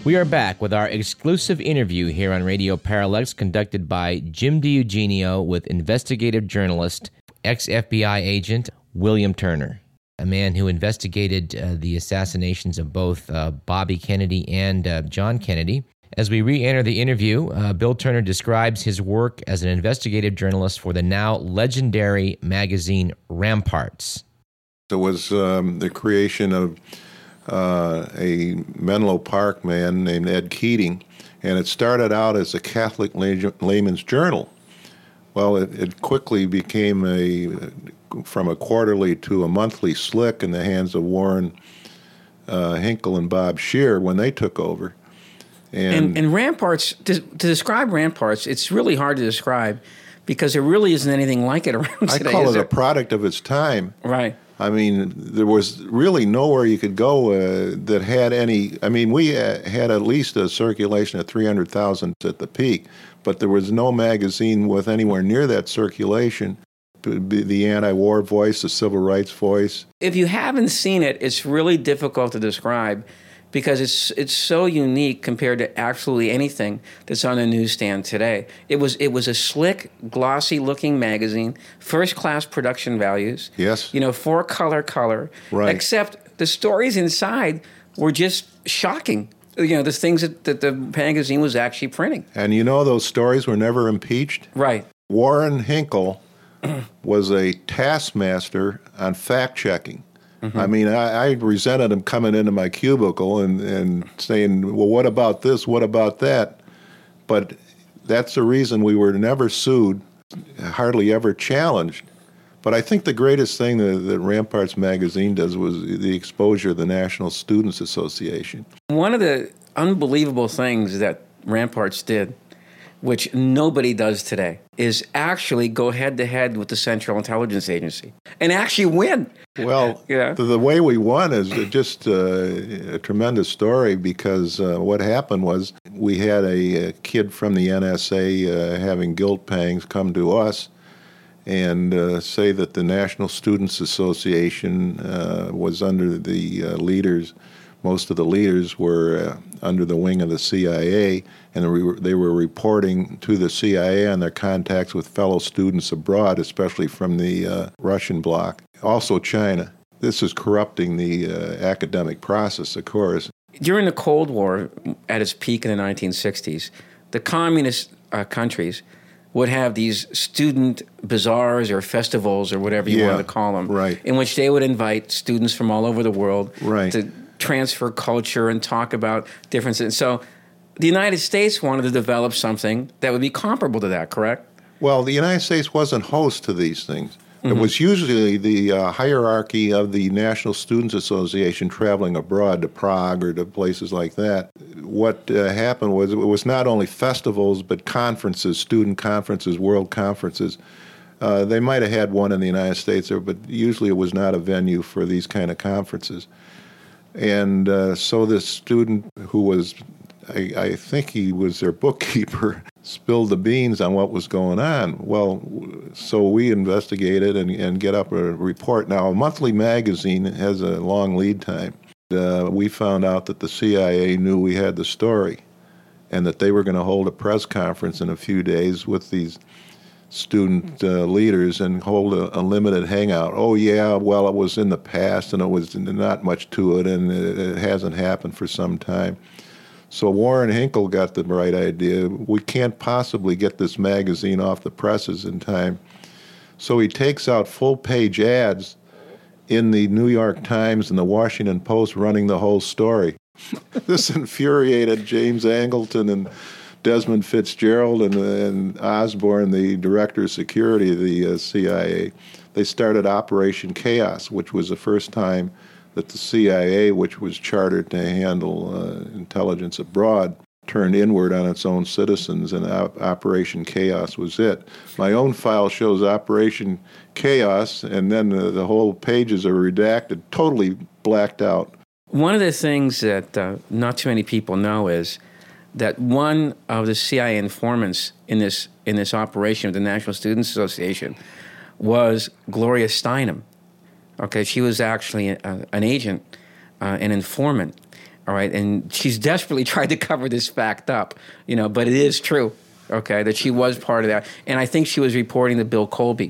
We are back with our exclusive interview here on Radio Parallax conducted by Jim DiEugenio with investigative journalist, ex-FBI agent William Turner, a man who investigated the assassinations of both Bobby Kennedy and John Kennedy. As we re-enter the interview, Bill Turner describes his work as an investigative journalist for the now legendary magazine Ramparts. It was the creation of a Menlo Park man named Ed Keating, and it started out as a Catholic layman's journal. Well, it quickly became from a quarterly to a monthly slick in the hands of Warren Hinkle and Bob Scheer when they took over. And Ramparts, to describe Ramparts, it's really hard to describe because there really isn't anything like it around today. I call it a product of its time. Right. I mean, there was really nowhere you could go that had any. I mean, we had at least a circulation of 300,000 at the peak, but there was no magazine with anywhere near that circulation. The anti-war voice, the civil rights voice. If you haven't seen it, it's really difficult to describe because it's so unique compared to absolutely anything that's on a newsstand today. It was a slick, glossy-looking magazine, first-class production values. Yes. 4-color color. Right. Except the stories inside were just shocking. The things that the magazine was actually printing. And those stories were never impeached? Right. Warren Hinkle was a taskmaster on fact-checking. Mm-hmm. I mean, I resented him coming into my cubicle and saying, well, what about this? What about that? But that's the reason we were never sued, hardly ever challenged. But I think the greatest thing that Ramparts magazine does was the exposure of the National Students Association. One of the unbelievable things that Ramparts did, which nobody does today, is actually go head-to-head with the Central Intelligence Agency and actually win. Well, yeah. The way we won is just a tremendous story because what happened was we had a kid from the NSA having guilt pangs come to us and say that the National Students Association was under the leaders. Most of the leaders were under the wing of the CIA, and they were reporting to the CIA on their contacts with fellow students abroad, especially from the Russian bloc. Also China. This is corrupting the academic process, of course. During the Cold War, at its peak in the 1960s, the communist countries would have these student bazaars or festivals or whatever you want to call them, right, in which they would invite students from all over the world right, to transfer culture and talk about differences. So the United States wanted to develop something that would be comparable to that, correct? Well, the United States wasn't host to these things. Mm-hmm. It was usually the hierarchy of the National Students Association traveling abroad to Prague or to places like that. What happened was it was not only festivals, but conferences, student conferences, world conferences. They might have had one in the United States, but usually it was not a venue for these kind of conferences. And so this student who was, I think he was their bookkeeper, spilled the beans on what was going on. Well, so we investigated and get up a report. Now, a monthly magazine has a long lead time. We found out that the CIA knew we had the story and that they were going to hold a press conference in a few days with these student leaders and hold a limited hangout. Oh, yeah, well, it was in the past and it was not much to it and it hasn't happened for some time. So Warren Hinkle got the right idea. We can't possibly get this magazine off the presses in time. So he takes out full-page ads in the New York Times and the Washington Post running the whole story. This infuriated James Angleton and Desmond Fitzgerald and Osborne, the director of security of the CIA. They started Operation Chaos, which was the first time that the CIA, which was chartered to handle intelligence abroad, turned inward on its own citizens, and Operation Chaos was it. My own file shows Operation Chaos, and then the whole pages are redacted, totally blacked out. One of the things that not too many people know is that one of the CIA informants in this operation of the National Students Association was Gloria Steinem. Okay, she was actually an agent, an informant, All right, and she's desperately tried to cover this fact up, but it is true, okay, that she was part of that. And I think she was reporting to Bill Colby.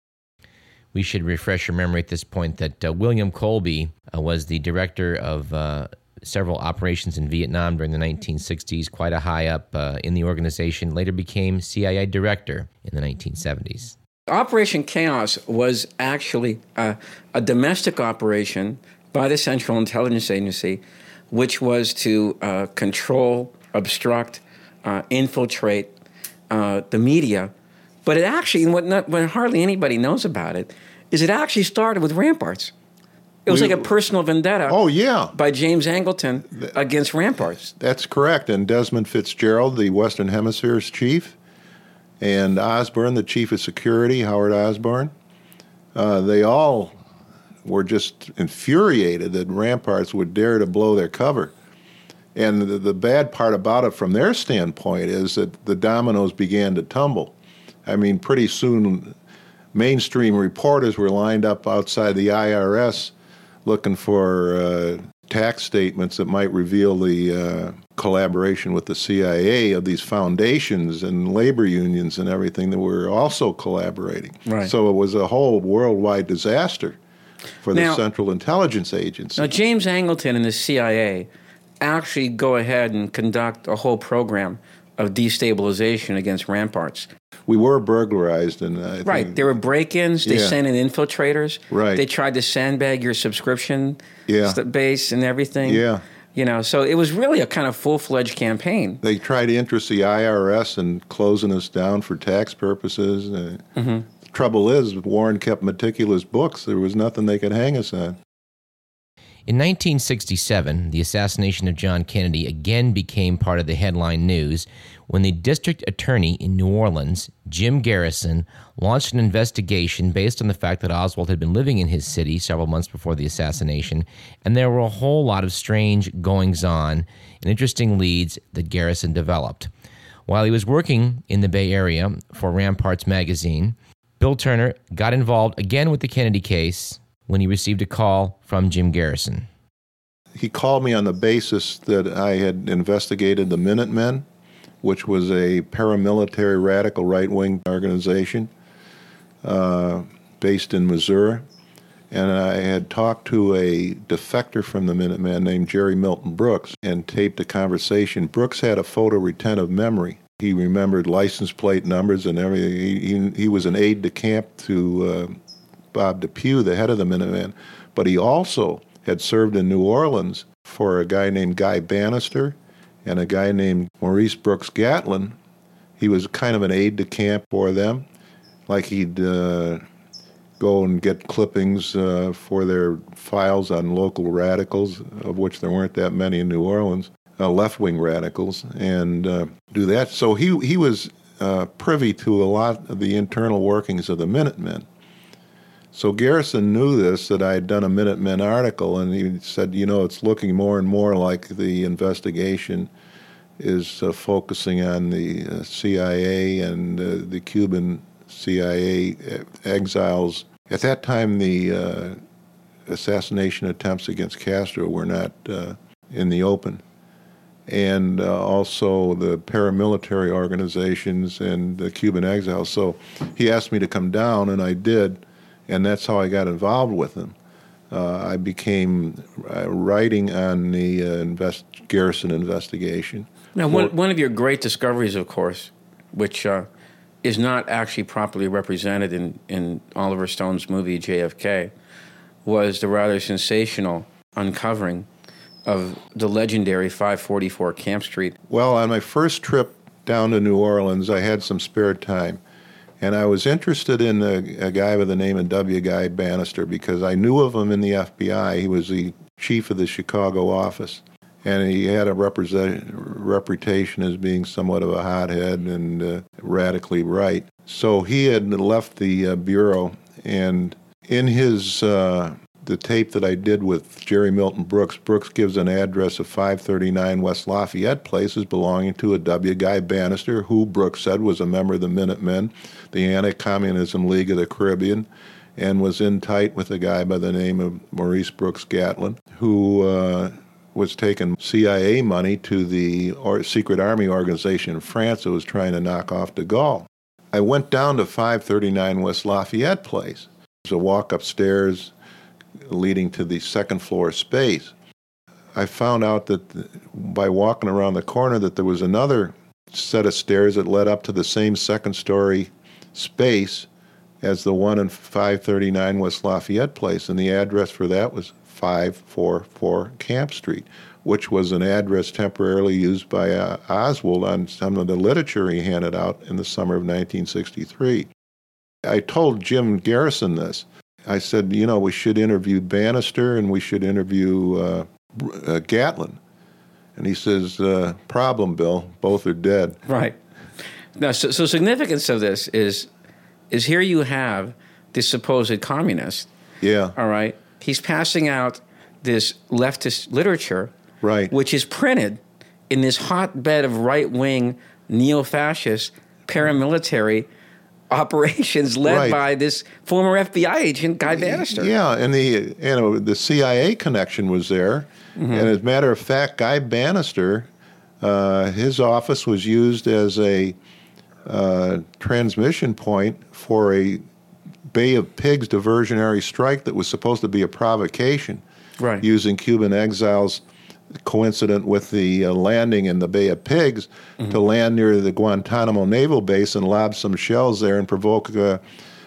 We should refresh your memory at this point that William Colby was the director of several operations in Vietnam during the 1960s, quite a high up in the organization, later became CIA director in the 1970s. Operation Chaos was actually a domestic operation by the Central Intelligence Agency, which was to control, obstruct, infiltrate the media. But it actually, what hardly anybody knows about it, is it actually started with Ramparts. It was like a personal vendetta by James Angleton against Ramparts. That's correct. And Desmond Fitzgerald, the Western Hemisphere's chief, and Osborne, the chief of security, Howard Osborne, they all were just infuriated that Ramparts would dare to blow their cover. And the bad part about it from their standpoint is that the dominoes began to tumble. I mean, pretty soon mainstream reporters were lined up outside the IRS looking for tax statements that might reveal the collaboration with the CIA of these foundations and labor unions and everything that were also collaborating. Right. So it was a whole worldwide disaster for the Central Intelligence Agency. Now, James Angleton and the CIA actually go ahead and conduct a whole program of destabilization against Ramparts. We were burglarized. And there were break-ins. They sent in infiltrators. Right. They tried to sandbag your subscription base and everything. Yeah. So it was really a kind of full-fledged campaign. They tried to interest the IRS in closing us down for tax purposes. The trouble is, Warren kept meticulous books. There was nothing they could hang us on. In 1967, the assassination of John Kennedy again became part of the headline news when the district attorney in New Orleans, Jim Garrison, launched an investigation based on the fact that Oswald had been living in his city several months before the assassination, and there were a whole lot of strange goings-on and interesting leads that Garrison developed. While he was working in the Bay Area for Ramparts magazine, Bill Turner got involved again with the Kennedy case when he received a call from Jim Garrison. He called me on the basis that I had investigated the Minutemen, which was a paramilitary radical right-wing organization based in Missouri. And I had talked to a defector from the Minutemen named Jerry Milton Brooks and taped a conversation. Brooks had a photo-retentive memory. He remembered license plate numbers and everything. He was an aide-de-camp to Bob Depew, the head of the Minutemen, but he also had served in New Orleans for a guy named Guy Bannister and a guy named Maurice Brooks Gatlin. He was kind of an aide-de-camp for them, like he'd go and get clippings for their files on local radicals, of which there weren't that many in New Orleans, left-wing radicals, and do that. So he was privy to a lot of the internal workings of the Minutemen. So Garrison knew this, that I had done a Minutemen article, and he said, it's looking more and more like the investigation is focusing on the CIA and the Cuban CIA exiles. At that time, the assassination attempts against Castro were not in the open. And also the paramilitary organizations and the Cuban exiles. So he asked me to come down, and I did. And that's how I got involved with him. I became writing on the Garrison investigation. Now, one of your great discoveries, of course, which is not actually properly represented in Oliver Stone's movie JFK, was the rather sensational uncovering of the legendary 544 Camp Street. Well, on my first trip down to New Orleans, I had some spare time. And I was interested in a guy by the name of W. Guy Bannister because I knew of him in the FBI. He was the chief of the Chicago office. And he had a reputation as being somewhat of a hothead and radically right. So he had left the bureau, and in his the tape that I did with Jerry Milton Brooks, Brooks gives an address of 539 West Lafayette Place as belonging to a W. Guy Bannister, who Brooks said was a member of the Minutemen, the Anti-Communism League of the Caribbean, and was in tight with a guy by the name of Maurice Brooks Gatlin, who was taking CIA money to the secret army organization in France that was trying to knock off de Gaulle. I went down to 539 West Lafayette Place. There's a walk upstairs leading to the second floor space. I found out that by walking around the corner that there was another set of stairs that led up to the same second-story space as the one in 539 West Lafayette Place, and the address for that was 544 Camp Street, which was an address temporarily used by Oswald on some of the literature he handed out in the summer of 1963. I told Jim Garrison this. I said, we should interview Bannister and we should interview Gatlin. And he says, problem, Bill, both are dead. Right. Now, so significance of this is here you have this supposed communist. Yeah. All right. He's passing out this leftist literature, right, which is printed in this hotbed of right-wing, neo-fascist, paramilitary operations led by this former FBI agent, Guy Bannister. Yeah, and the CIA connection was there. Mm-hmm. And as a matter of fact, Guy Bannister, his office was used as a transmission point for a Bay of Pigs diversionary strike that was supposed to be a provocation, right, using Cuban exiles coincident with the landing in the Bay of Pigs, mm-hmm, to land near the Guantanamo Naval Base and lob some shells there and provoke a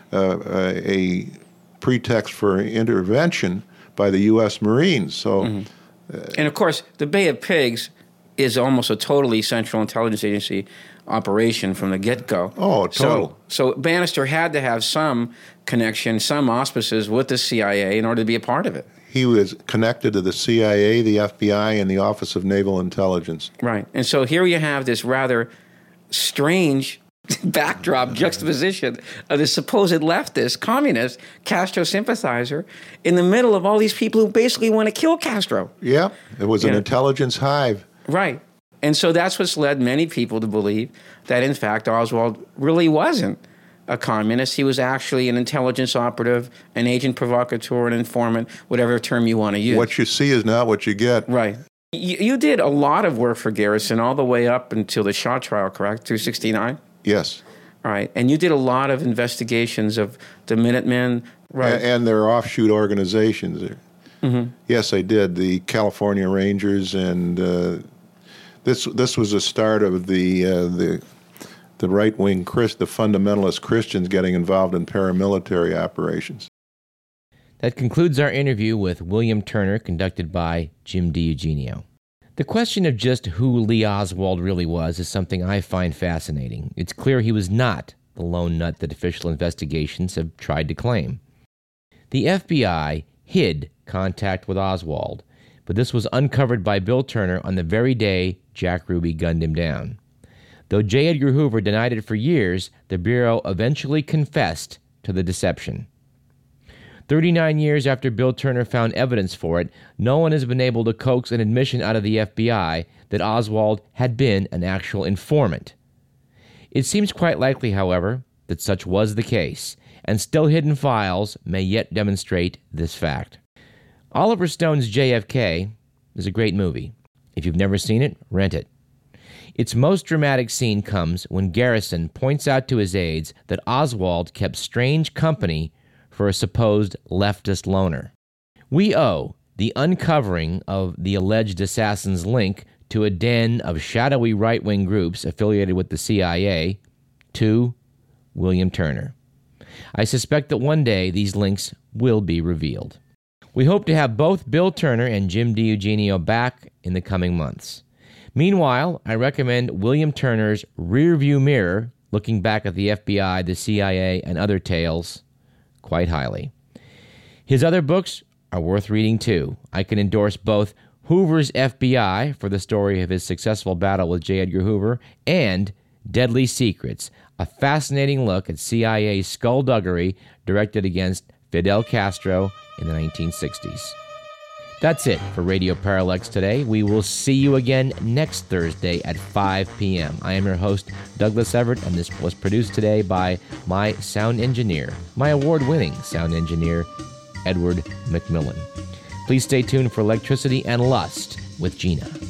pretext for intervention by the U.S. Marines. So, mm-hmm, and of course, the Bay of Pigs is almost a totally Central Intelligence Agency operation from the get-go. Oh, total. So Bannister had to have some connection, some auspices with the CIA in order to be a part of it. He was connected to the CIA, the FBI, and the Office of Naval Intelligence. Right. And so here you have this rather strange backdrop, juxtaposition of this supposed leftist, communist, Castro sympathizer in the middle of all these people who basically want to kill Castro. Yeah, it was an intelligence hive. Right. And so that's what's led many people to believe that, in fact, Oswald really wasn't a communist. He was actually an intelligence operative, an agent provocateur, an informant, whatever term you want to use. What you see is not what you get. Right. You did a lot of work for Garrison all the way up until the Shaw trial, correct, through 1969? Yes. All right. And you did a lot of investigations of the Minutemen. Right. And their offshoot organizations. Mm-hmm. Yes, I did. The California Rangers, and this was the start of the right-wing, the fundamentalist Christians getting involved in paramilitary operations. That concludes our interview with William Turner, conducted by Jim DiEugenio. The question of just who Lee Oswald really was is something I find fascinating. It's clear he was not the lone nut that official investigations have tried to claim. The FBI hid contact with Oswald, but this was uncovered by Bill Turner on the very day Jack Ruby gunned him down. Though J. Edgar Hoover denied it for years, the Bureau eventually confessed to the deception. 39 years after Bill Turner found evidence for it, no one has been able to coax an admission out of the FBI that Oswald had been an actual informant. It seems quite likely, however, that such was the case, and still hidden files may yet demonstrate this fact. Oliver Stone's JFK is a great movie. If you've never seen it, rent it. Its most dramatic scene comes when Garrison points out to his aides that Oswald kept strange company for a supposed leftist loner. We owe the uncovering of the alleged assassin's link to a den of shadowy right-wing groups affiliated with the CIA to William Turner. I suspect that one day these links will be revealed. We hope to have both Bill Turner and Jim DiEugenio back in the coming months. Meanwhile, I recommend William Turner's Rearview Mirror, looking back at the FBI, the CIA, and other tales, quite highly. His other books are worth reading too. I can endorse both Hoover's FBI, for the story of his successful battle with J. Edgar Hoover, and Deadly Secrets, a fascinating look at CIA's skullduggery directed against Fidel Castro in the 1960s. That's it for Radio Parallax today. We will see you again next Thursday at 5 p.m. I am your host, Douglas Everett, and this was produced today by my sound engineer, my award-winning sound engineer, Edward McMillan. Please stay tuned for Electricity and Lust, with Gina.